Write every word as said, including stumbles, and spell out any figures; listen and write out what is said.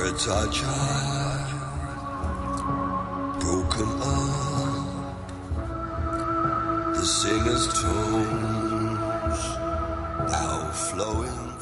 words are jarred, broken up. The singer's tones now flowing.